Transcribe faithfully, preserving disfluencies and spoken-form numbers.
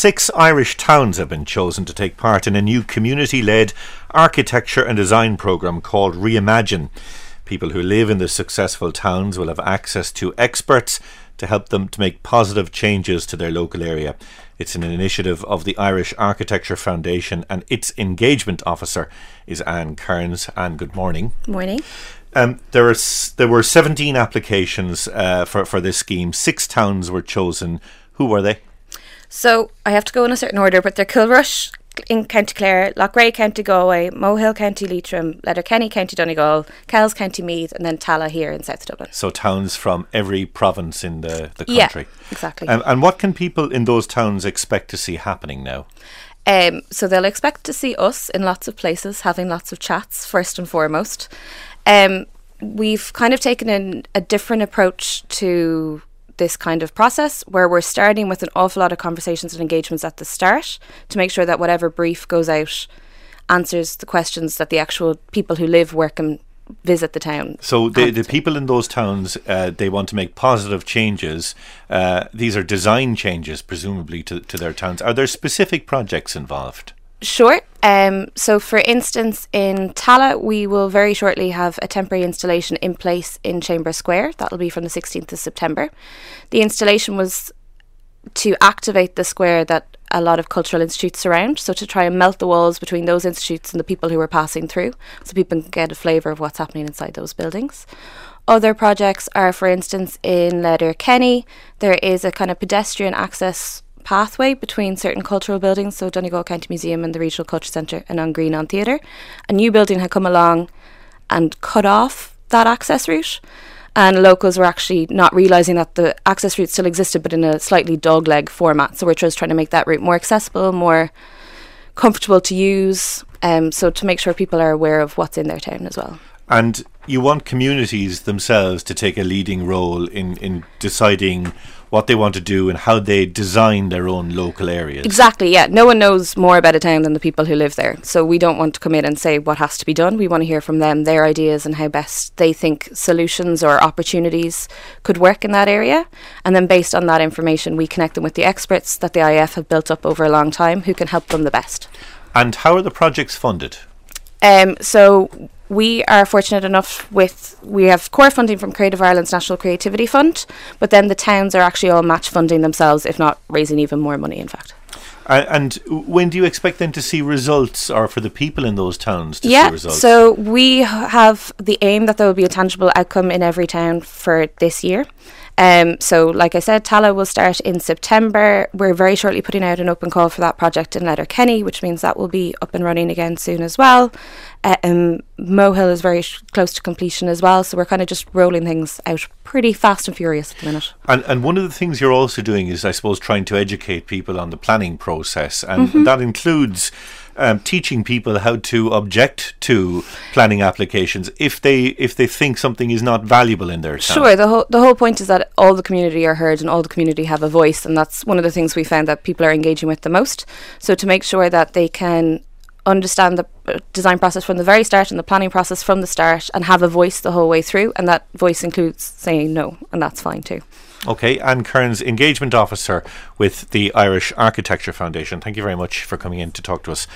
Six Irish towns have been chosen to take part in a new community-led architecture and design programme called Reimagine. People who live in the successful towns will have access to experts to help them to make positive changes to their local area. It's an initiative of the Irish Architecture Foundation, and its engagement officer is Anne Kearns. Anne, good morning. Morning. Um, there, are, there were seventeen applications uh, for, for this scheme. Six towns were chosen. Who were they? So I have to go in a certain order, but they're Kilrush in County Clare, Loughrea, County Galway, Mohill, County Leitrim, Letterkenny, County Donegal, Kells, County Meath, and then Tala here in South Dublin. So towns from every province in the, the Yeah, country. exactly. Um, and what can people in those towns expect to see happening now? Um, so they'll expect to see us in lots of places, having lots of chats, first and foremost. Um, we've kind of taken an, a different approach to this kind of process, where we're starting with an awful lot of conversations and engagements at the start to make sure that whatever brief goes out answers the questions that the actual people who live, work and visit the town. So the, the people in those towns, uh, they want to make positive changes. Uh, these are design changes, presumably, to, to their towns. Are there specific projects involved? Sure. Um, so, for instance, in Tala, we will very shortly have a temporary installation in place in Chamber Square. That'll be from the sixteenth of September. The installation was to activate the square that a lot of cultural institutes surround, so to try and melt the walls between those institutes and the people who are passing through, so people can get a flavour of what's happening inside those buildings. Other projects are, for instance, in Letterkenny, there is a kind of pedestrian access pathway between certain cultural buildings, so Donegal County Museum and the Regional Culture Centre and on Green on Theatre. A new building had come along and cut off that access route, and locals were actually not realising that the access route still existed, but in a slightly dogleg format. So we're just trying to make that route more accessible, more comfortable to use, um, so to make sure people are aware of what's in their town as well. And you want communities themselves to take a leading role in, in deciding what they want to do and how they design their own local areas. Exactly, yeah. No one knows more about a town than the people who live there. So we don't want to come in and say what has to be done. We want to hear from them, their ideas and how best they think solutions or opportunities could work in that area. And then based on that information, we connect them with the experts that the I A F have built up over a long time who can help them the best. And how are the projects funded? Um, so we are fortunate enough with, we have core funding from Creative Ireland's National Creativity Fund, but then the towns are actually all match funding themselves, if not raising even more money, in fact. Uh, and when do you expect them to see results, or for the people in those towns to yeah, see results? So we have the aim that there will be a tangible outcome in every town for this year. Um, so like I said, Tala will start in September. We're very shortly putting out an open call for that project in Letterkenny, which means that will be up and running again soon as well. Uh, um, Mohill is very sh- close to completion as well, so we're kind of just rolling things out pretty fast and furious at the minute. And, and one of the things you're also doing is, I suppose, trying to educate people on the planning process, and mm-hmm. that includes Um, teaching people how to object to planning applications if they if they think something is not valuable in their town. Sure, the whole the whole point is that all the community are heard and all the community have a voice, and that's one of the things we found that people are engaging with the most. So to make sure that they can understand the design process from the very start and the planning process from the start and have a voice the whole way through, and that voice includes saying no, and that's fine too. Okay, Anne Kearns, Engagement Officer with the Irish Architecture Foundation. Thank you very much for coming in to talk to us.